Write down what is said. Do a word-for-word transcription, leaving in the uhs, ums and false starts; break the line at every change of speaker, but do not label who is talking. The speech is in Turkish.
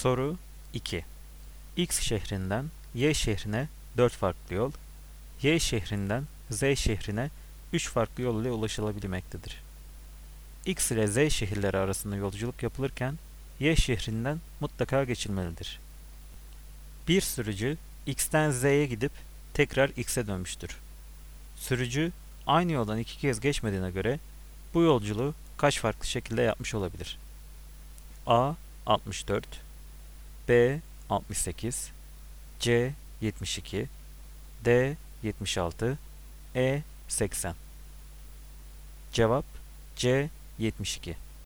Soru iki. X şehrinden Y şehrine dört farklı yol, Y şehrinden Z şehrine üç farklı yol ile ulaşılabilmektedir. X ile Z şehirleri arasında yolculuk yapılırken Y şehrinden mutlaka geçilmelidir. Bir sürücü X'ten Z'ye gidip tekrar X'e dönmüştür. Sürücü aynı yoldan iki kez geçmediğine göre bu yolculuğu kaç farklı şekilde yapmış olabilir? A. altmış dört, B. altmış sekiz, C. yetmiş iki, D. yetmiş altı, E. seksen. Cevap C. yetmiş iki.